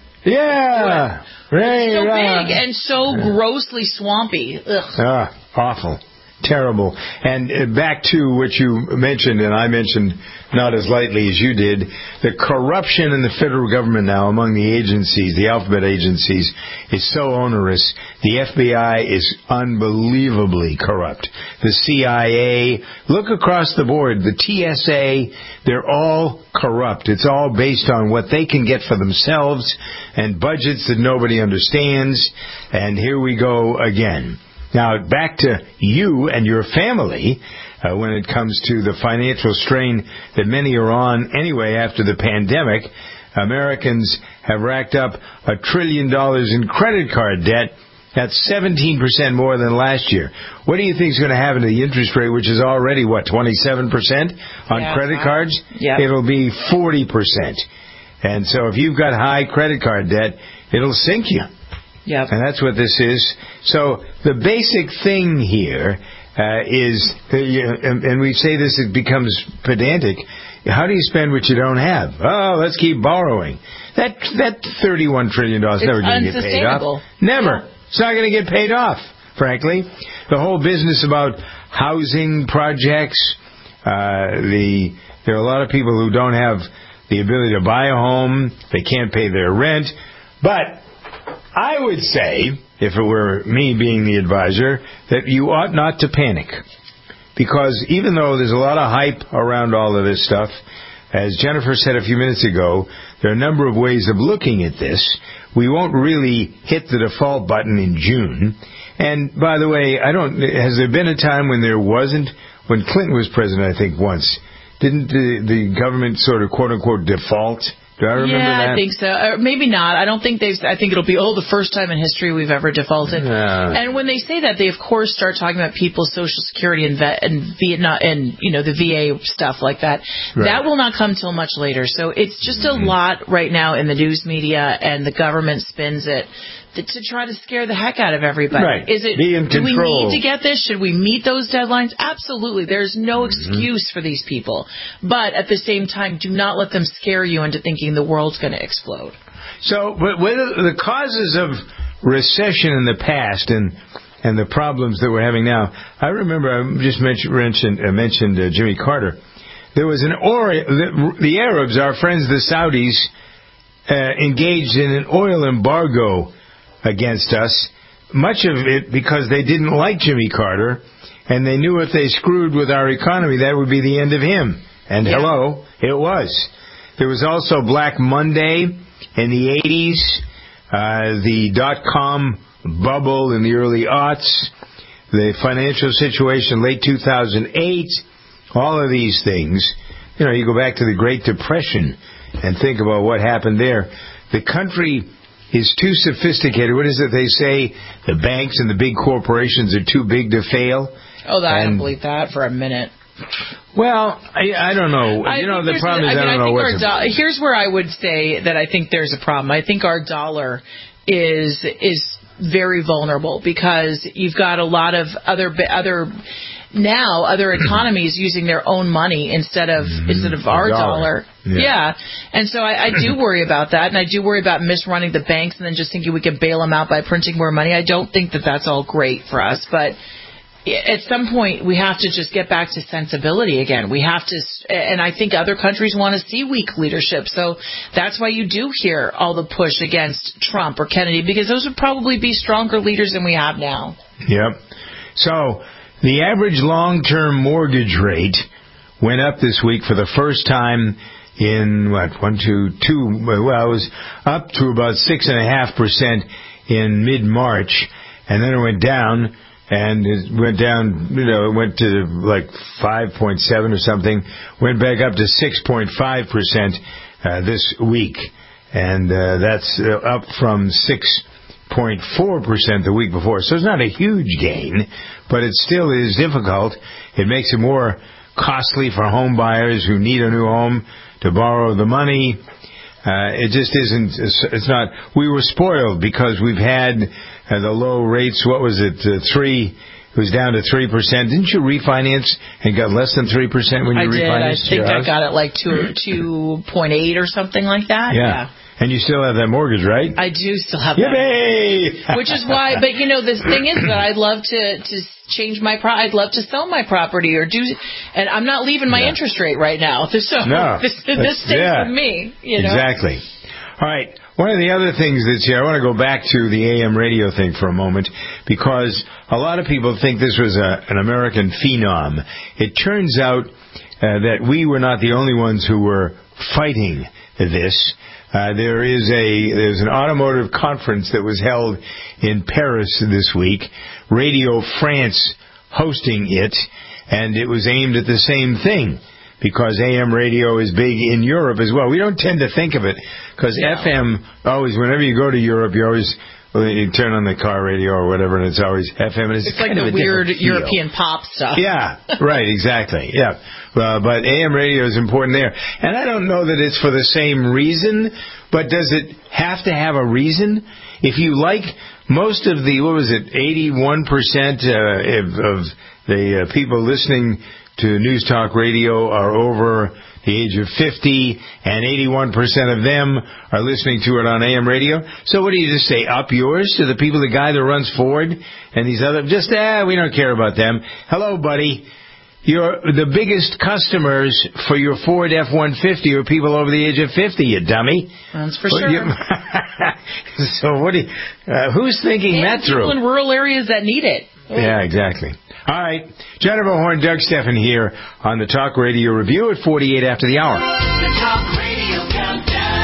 Yeah! Right, So right. big and so grossly swampy. Ugh. Ah, awful. Terrible. And uh, back to what you mentioned, and I mentioned not as lightly as you did, the corruption in the federal government now among the agencies, the alphabet agencies, is so onerous. The F B I is unbelievably corrupt. The C I A, look across the board, the T S A, they're all corrupt. It's all based on what they can get for themselves and budgets that nobody understands. And here we go again. Now, back to you and your family uh, when it comes to the financial strain that many are on anyway after the pandemic. Americans have racked up a trillion dollars in credit card debt. That's seventeen percent more than last year. What do you think is going to happen to the interest rate, which is already, what, twenty-seven percent on Yeah, credit wow. cards? Yep. It'll be forty percent. And so if you've got high credit card debt, it'll sink you. Yep. And that's what this is. So the basic thing here uh, is, uh, and, and we say this, it becomes pedantic. How do you spend what you don't have? Oh, let's keep borrowing. That that thirty-one trillion dollars is never going to get paid off. Never. Yeah. It's not going to get paid off, frankly. The whole business about housing projects, uh, the there are a lot of people who don't have the ability to buy a home. They can't pay their rent. But I would say, if it were me being the advisor, that you ought not to panic. Because even though there's a lot of hype around all of this stuff, as Jennifer said a few minutes ago, there are a number of ways of looking at this. We won't really hit the default button in June. And by the way, I don't. Has there been a time when there wasn't? When Clinton was president, I think once, didn't the, the government sort of quote unquote default? Do I remember yeah, that? I think so. Or maybe not. I don't think they've. I think it'll be oh, the first time in history we've ever defaulted. Yeah. And when they say that, they of course start talking about people's Social Security and vet and Vietnam and you know the V A stuff like that. Right. That will not come till much later. So it's just a mm-hmm. lot right now in the news media, and the government spins it to try to scare the heck out of everybody. Right. Is it? Be in do control. we need to get this? Should we meet those deadlines? Absolutely. There's no excuse mm-hmm. for these people. But at the same time, do not let them scare you into thinking the world's going to explode. So, but whether the causes of recession in the past and and the problems that we're having now, I remember I just mentioned mentioned, uh, mentioned uh, Jimmy Carter. There was an oil. The, the Arabs, our friends, the Saudis, uh, engaged in an oil embargo against us, much of it because they didn't like Jimmy Carter, and they knew if they screwed with our economy, that would be the end of him. And yeah. hello, it was. There was also Black Monday in the eighties, uh, the dot-com bubble in the early aughts, the financial situation late two thousand eight, all of these things. You know, you go back to the Great Depression and think about what happened there. The country is too sophisticated. What is it they say? The banks and the big corporations are too big to fail. Oh, I and, don't believe that for a minute. Well, I, I don't know. I you know, the problem is I, mean, I don't I know what. Do- here's where I would say that I think there's a problem. I think our dollar is is very vulnerable because you've got a lot of other other. Now, other economies using their own money instead of mm-hmm. instead of our dollar. dollar. Yeah. yeah. And so I, I do worry about that, and I do worry about misrunning the banks and then just thinking we can bail them out by printing more money. I don't think that that's all great for us, but at some point we have to just get back to sensibility again. We have to, and I think other countries want to see weak leadership, so that's why you do hear all the push against Trump or Kennedy, because those would probably be stronger leaders than we have now. Yep. So the average long-term mortgage rate went up this week for the first time in, what, one, two, two, well, it was up to about six point five percent in mid-March, and then it went down, and it went down, you know, it went to like five point seven or something, went back up to six point five percent uh, this week, and uh, that's uh, up from six point four percent the week before. So it's not a huge gain, but it still is difficult. It makes it more costly for home buyers who need a new home to borrow the money. Uh, it just isn't, it's not, we were spoiled because we've had uh, the low rates. What was it? Uh, three, it was down to three percent. Didn't you refinance and got less than three percent when you I refinanced? I did. I think I house? got it like two, two point eight or something like that. Yeah. yeah. And you still have that mortgage, right? I do still have Yippee! that. Which is why, but you know, the thing is that I'd love to, to change my pro. I'd love to sell my property or do, and I'm not leaving my yeah. interest rate right now. So no, this, this stays yeah. with me. You know? Exactly. All right. One of the other things that's here, I want to go back to the A M radio thing for a moment, because a lot of people think this was a, an American phenom. It turns out uh, that we were not the only ones who were fighting this. Uh, there is a there's an automotive conference that was held in Paris this week, Radio France hosting it, and it was aimed at the same thing, because A M radio is big in Europe as well. We don't tend to think of it, because yeah. F M, always, whenever you go to Europe, you always Well, you turn on the car radio or whatever, and it's always F M. And it's It's like kind the of a weird different feel. European pop stuff. Yeah, right, exactly. Yeah, uh, but A M radio is important there, and I don't know that it's for the same reason. But does it have to have a reason? If you like most of the, what was it, eighty-one percent uh, of, of the uh, people listening to News Talk Radio are over the age of fifty, and eighty-one percent of them are listening to it on A M radio. So what do you just say, up yours to the people, the guy that runs Ford and these other, just, ah, we don't care about them. Hello, buddy. You're the biggest customers for your Ford F one fifty are people over the age of fifty, you dummy. That's for Well, sure. you- so what do you, uh, who's thinking And that through? people in rural areas that need it. Yeah, exactly. All right. Jennifer Horn, Doug Steffen here on the Talk Radio Review at forty-eight after the hour. The Talk Radio Countdown.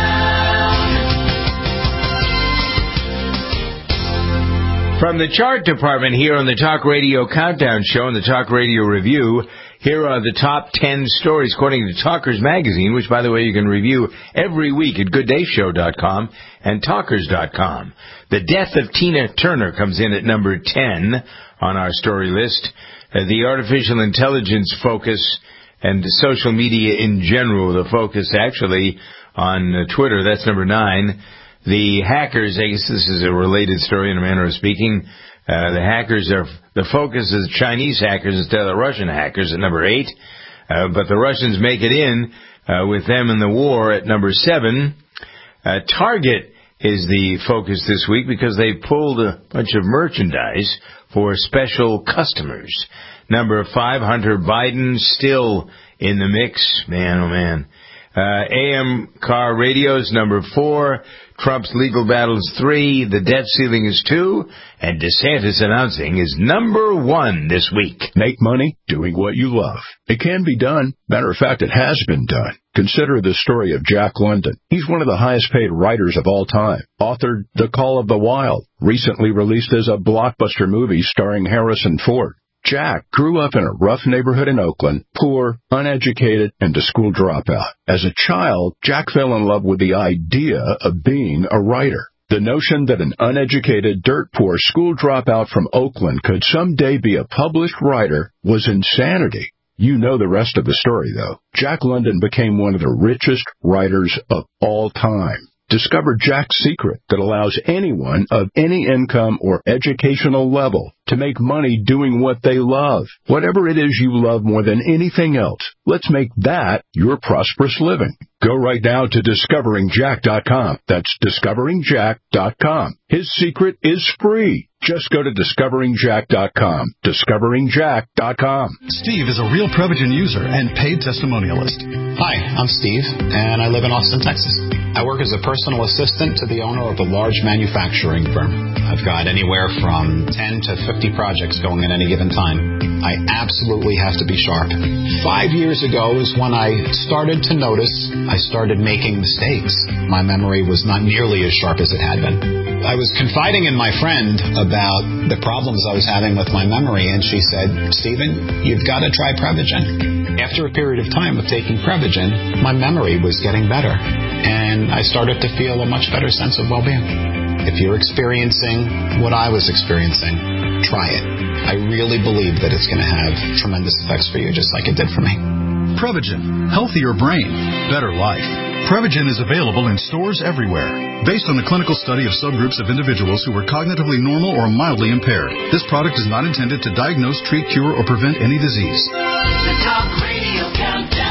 From the chart department here on the Talk Radio Countdown Show and the Talk Radio Review, here are the top ten stories according to Talkers Magazine, which, by the way, you can review every week at good day show dot com and talkers dot com. The death of Tina Turner comes in at number ten on our story list. Uh, the artificial intelligence focus and social media in general, the focus actually on uh, Twitter, that's number nine. The hackers, I guess this is a related story in a manner of speaking. Uh, the hackers are, the focus is Chinese hackers instead of the Russian hackers at number eight. Uh, but the Russians make it in uh, with them in the war at number seven. Uh, Target is the focus this week because they pulled a bunch of merchandise for special customers. Number five, Hunter Biden still in the mix. Man, oh man. Uh, A M car radios, number four. Trump's legal battles, three. The debt ceiling is two. And DeSantis announcing is number one this week. Make money doing what you love. It can be done. Matter of fact, it has been done. Consider the story of Jack London. He's one of the highest paid writers of all time. Authored The Call of the Wild, recently released as a blockbuster movie starring Harrison Ford. Jack grew up in a rough neighborhood in Oakland, poor, uneducated, and a school dropout. As a child, Jack fell in love with the idea of being a writer. The notion that an uneducated, dirt-poor school dropout from Oakland could someday be a published writer was insanity. You know the rest of the story, though. Jack London became one of the richest writers of all time. Discover Jack's secret that allows anyone of any income or educational level to make money doing what they love. Whatever it is you love more than anything else, let's make that your prosperous living. Go right now to discovering jack dot com. That's discovering jack dot com. His secret is free. Just go to discovering jack dot com. discovering jack dot com. Steve is a real Prevagen user and paid testimonialist. Hi, I'm Steve, and I live in Austin, Texas. I work as a personal assistant to the owner of a large manufacturing firm. I've got anywhere from ten to fifty projects going at any given time. I absolutely have to be sharp. Five years ago is when I started to notice I started making mistakes. My memory was not nearly as sharp as it had been. I was confiding in my friend about the problems I was having with my memory, and she said, Stephen, you've got to try Prevagen. After a period of time of taking Prevagen, my memory was getting better, and I started to feel a much better sense of well-being. If you're experiencing what I was experiencing, try it. I really believe that it's going to have tremendous effects for you, just like it did for me. Prevagen. Healthier brain. Better life. Prevagen is available in stores everywhere. Based on a clinical study of subgroups of individuals who were cognitively normal or mildly impaired, this product is not intended to diagnose, treat, cure, or prevent any disease. The Talk Radio Countdown.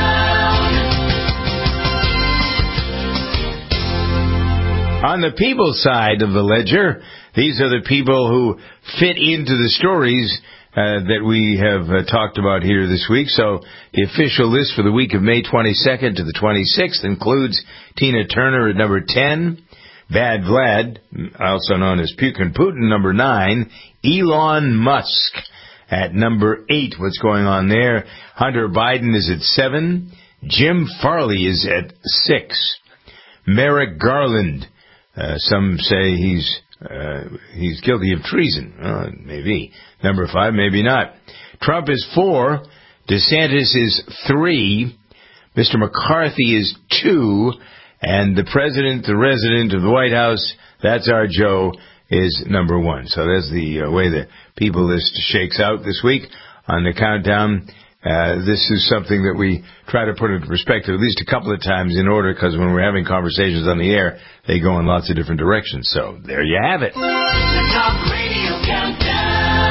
On the people side of the ledger, these are the people who fit into the stories uh, that we have uh, talked about here this week. So the official list for the week of May twenty-second to the twenty-sixth includes Tina Turner at number ten, Bad Vlad, also known as Pukin Putin, number nine, Elon Musk at number eight. What's going on there? Hunter Biden is at seven, Jim Farley is at six, Merrick Garland. Uh, some say he's uh, he's guilty of treason. Uh, maybe. Number five, maybe not. Trump is four. DeSantis is three. Mister McCarthy is two. And the president, the resident of the White House, that's our Joe, is number one. So that's the uh, way the people list shakes out this week on the countdown. Uh, this is something that we try to put into perspective at least a couple of times in order, because when we're having conversations on the air, they go in lots of different directions. So there you have it. The Talk Radio Countdown.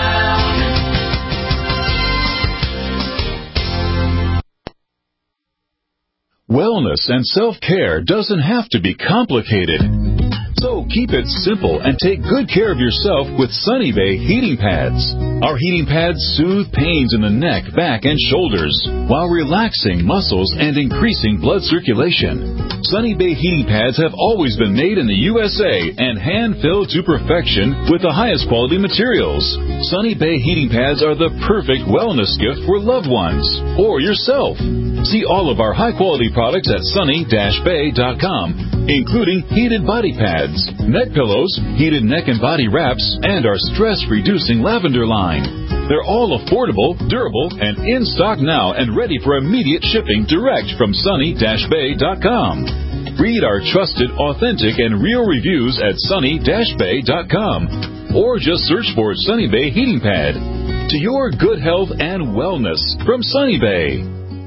Wellness and self-care doesn't have to be complicated. So keep it simple and take good care of yourself with Sunny Bay heating pads. Our heating pads soothe pains in the neck, back, and shoulders while relaxing muscles and increasing blood circulation. Sunny Bay heating pads have always been made in the U S A and hand-filled to perfection with the highest quality materials. Sunny Bay heating pads are the perfect wellness gift for loved ones or yourself. See all of our high-quality products at sunny dash bay dot com, including heated body pads, neck pillows, heated neck and body wraps, and our stress-reducing lavender line. They're all affordable, durable, and in stock now and ready for immediate shipping direct from sunny dash bay dot com. Read our trusted, authentic, and real reviews at sunny dash bay dot com or just search for Sunny Bay Heating Pad. To your good health and wellness from Sunny Bay.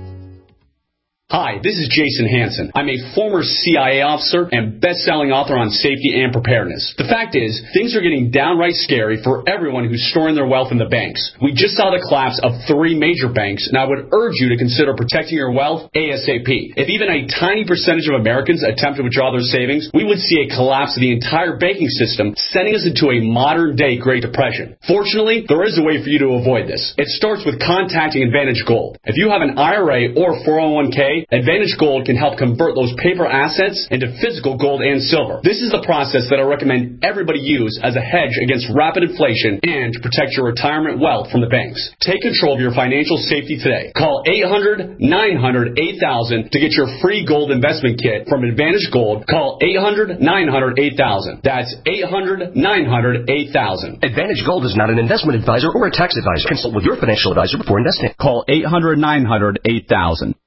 Hi, this is Jason Hansen. I'm a former C I A officer and best-selling author on safety and preparedness. The fact is, things are getting downright scary for everyone who's storing their wealth in the banks. We just saw the collapse of three major banks, and I would urge you to consider protecting your wealth ASAP. If even a tiny percentage of Americans attempt to withdraw their savings, we would see a collapse of the entire banking system, sending us into a modern-day Great Depression. Fortunately, there is a way for you to avoid this. It starts with contacting Advantage Gold. If you have an I R A or four oh one k, Advantage Gold can help convert those paper assets into physical gold and silver. This is the process that I recommend everybody use as a hedge against rapid inflation and to protect your retirement wealth from the banks. Take control of your financial safety today. Call eight hundred, nine hundred, eight thousand to get your free gold investment kit from Advantage Gold. Call eight hundred, nine hundred, eight thousand. That's eight hundred, nine hundred, eight thousand. Advantage Gold is not an investment advisor or a tax advisor. Consult with your financial advisor before investing. Call eight hundred, nine hundred, eight thousand.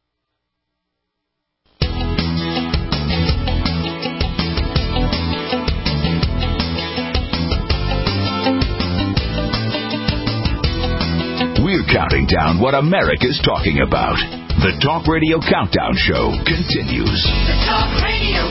We're counting down what America's talking about. The Talk Radio Countdown Show continues. The Talk Radio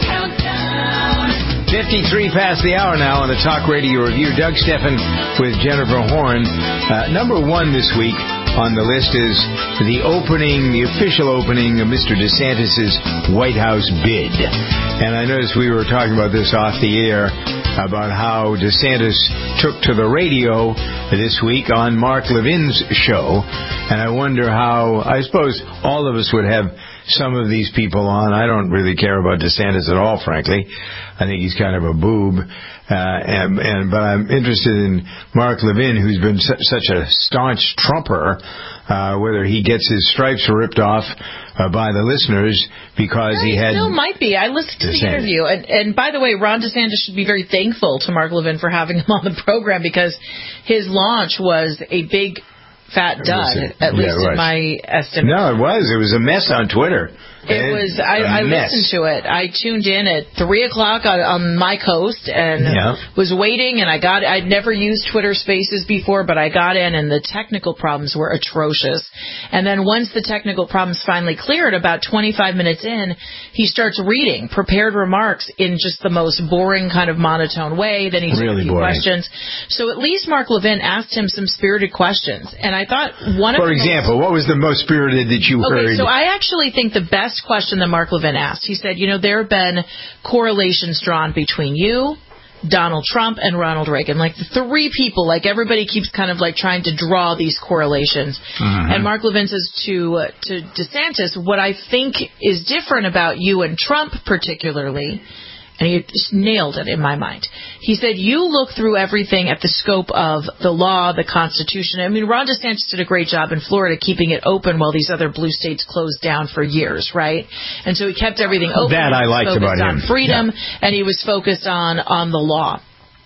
Countdown. fifty-three past the hour now on the Talk Radio Review. Doug Steffen with Jennifer Horn. Uh, number one this week on the list is the opening, the official opening of Mister DeSantis' White House bid. And I noticed we were talking about this off the air, about how DeSantis took to the radio this week on Mark Levin's show. And I wonder how, I suppose all of us would have some of these people on. I don't really care about DeSantis at all, frankly. I think he's kind of a boob. Uh, and, and but I'm interested in Mark Levin, who's been su- such a staunch Trumper, uh, whether he gets his stripes ripped off uh, by the listeners because yeah, he had... still might be. I listened to the interview. And, and by the way, Ron DeSantis should be very thankful to Mark Levin for having him on the program, because his launch was a big fat dud, at least yeah, in my estimate. No, it was. It was a mess on Twitter. It was. I, I listened to it. I tuned in at three o'clock on, on my coast and yeah. was waiting. And I got. I'd never used Twitter Spaces before, but I got in, and the technical problems were atrocious. And then once the technical problems finally cleared, about twenty-five minutes in, he starts reading prepared remarks in just the most boring kind of monotone way. Then he took really a few boring. questions. So at least Mark Levin asked him some spirited questions, and I thought one of For example, most, what was the most spirited that you okay, heard? So I actually think the best question that Mark Levin asked. He said, you know, there have been correlations drawn between you, Donald Trump, and Ronald Reagan. Like the three people, like everybody keeps kind of like trying to draw these correlations. Mm-hmm. And Mark Levin says to, uh, to DeSantis, what I think is different about you and Trump particularly, and he just nailed it in my mind. He said, you look through everything at the scope of the law, the Constitution. I mean, Ron DeSantis did a great job in Florida keeping it open while these other blue states closed down for years, right? And so he kept everything open. That I liked about him. He was focused on freedom, yeah. and he was focused on, on the law.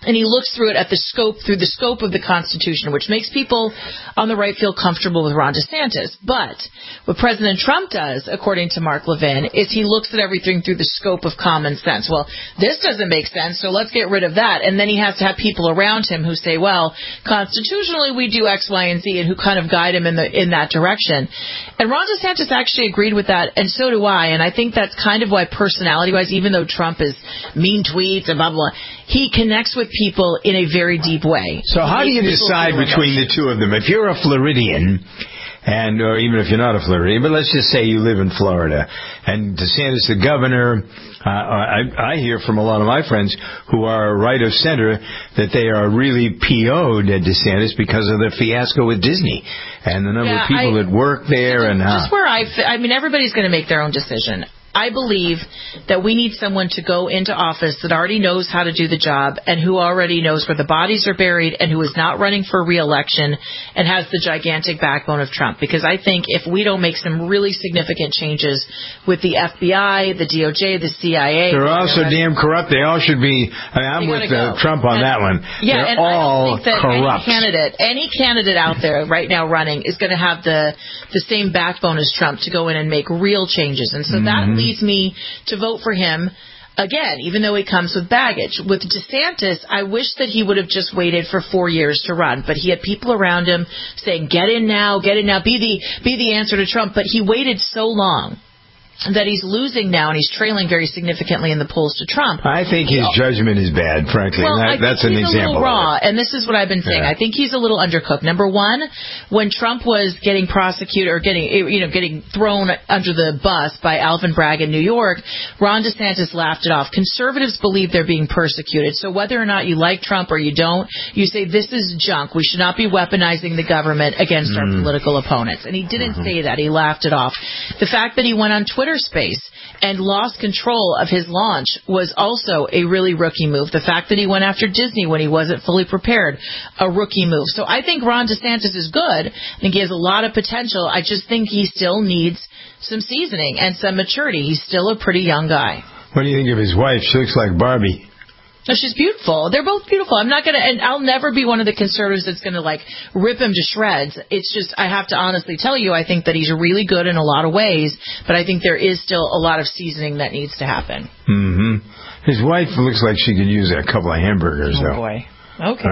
And he looks through it at the scope, through the scope of the Constitution, which makes people on the right feel comfortable with Ron DeSantis. But what President Trump does, according to Mark Levin, is he looks at everything through the scope of common sense. Well, this doesn't make sense, so let's get rid of that. And then he has to have people around him who say, well, constitutionally we do X, Y, and Z, and who kind of guide him in the in that direction. And Ron DeSantis actually agreed with that, and so do I. And I think that's kind of why, personality-wise, even though Trump is mean tweets and blah, blah, blah, he connects with people in a very deep way. So how do you decide between the two of them? If you're a Floridian, and or even if you're not a Floridian, but let's just say you live in Florida, and DeSantis, the governor, uh, I, I hear from a lot of my friends who are right of center that they are really P O'd at DeSantis because of the fiasco with Disney and the number yeah, of people I, that work there. and Just how. where I, I mean, everybody's going to make their own decision. I believe that we need someone to go into office that already knows how to do the job and who already knows where the bodies are buried and who is not running for re-election and has the gigantic backbone of Trump. Because I think if we don't make some really significant changes with the F B I, the D O J, the C I A... They're all so damn corrupt. They all should be... I mean, I'm with uh, Trump on and, that one. Yeah, They're and all I don't think that corrupt. any candidate, any candidate out there right now running is going to have the, the same backbone as Trump to go in and make real changes. And so mm-hmm. that leads me to vote for him again, even though he comes with baggage. With DeSantis, I wish that he would have just waited for four years to run, but he had people around him saying, get in now, get in now, be the, be the answer to Trump. But he waited so long that he's losing now, and he's trailing very significantly in the polls to Trump. I think his judgment is bad, frankly. Well, that, I think that's he's an example. a little raw, and this is what I've been saying. Yeah. I think he's a little undercooked. Number one, when Trump was getting prosecuted or getting, you know, getting thrown under the bus by Alvin Bragg in New York, Ron DeSantis laughed it off. Conservatives believe they're being persecuted, so whether or not you like Trump or you don't, you say this is junk. We should not be weaponizing the government against mm. our political opponents. And he didn't mm-hmm. say that. He laughed it off. The fact that he went on Twitter Space and lost control of his launch was also a really rookie move. The fact that he went after Disney when he wasn't fully prepared, a rookie move. So I think Ron DeSantis is good. I think he has a lot of potential. I just think he still needs some seasoning and some maturity. He's still a pretty young guy. What do you think of his wife? She looks like Barbie. No, she's beautiful. They're both beautiful. I'm not going to, and I'll never be one of the conservatives that's going to, like, rip him to shreds. It's just, I have to honestly tell you, I think that he's really good in a lot of ways, but I think there is still a lot of seasoning that needs to happen. Mm-hmm. His wife looks like she could use a couple of hamburgers, oh, though. Oh, boy. Okay.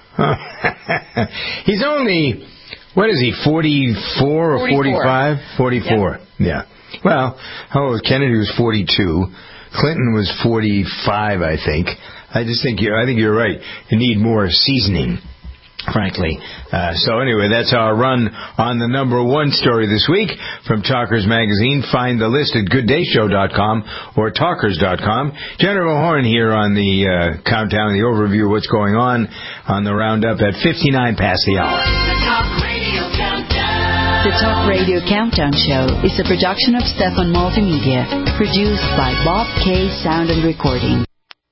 Right? He's only, what is he, forty-four or forty-five? forty-four. Yep. Yeah. Well, how old? Kennedy was forty-two. Clinton was forty-five, I think. I just think you're, I think you're right. You need more seasoning, frankly. Uh, so anyway, that's our run on the number one story this week from Talkers Magazine. Find the list at good day show dot com or talkers dot com. General Horn here on the uh, countdown, the overview of what's going on on the roundup at fifty-nine past the hour. The Talk Radio Countdown Show is a production of Stefan Multimedia, produced by Bob K. Sound and Recording.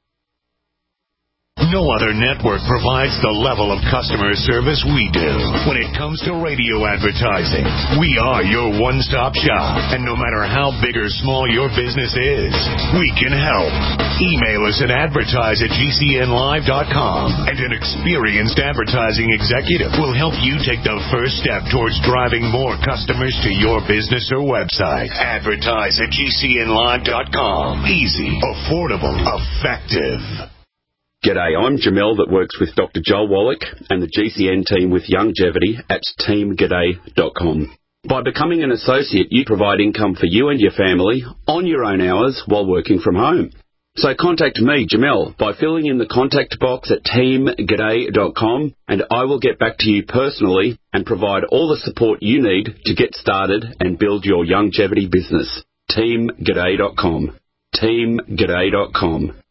No other network provides the level of customer service we do when it comes to radio advertising. We are your one-stop shop, and no matter how big or small your business is, we can help. Email us at advertise at G C N live dot com, and an experienced advertising executive will help you take the first step towards driving more customers to your business or website. Advertise at G C N live dot com. Easy, affordable, effective. G'day, I'm Jamel that works with Doctor Joel Wallach and the G C N team with Longevity at team g'day dot com. By becoming an associate, you provide income for you and your family on your own hours while working from home. So contact me, Jamel, by filling in the contact box at team g'day dot com, and I will get back to you personally and provide all the support you need to get started and build your longevity business. team g'day dot com. team g'day dot com.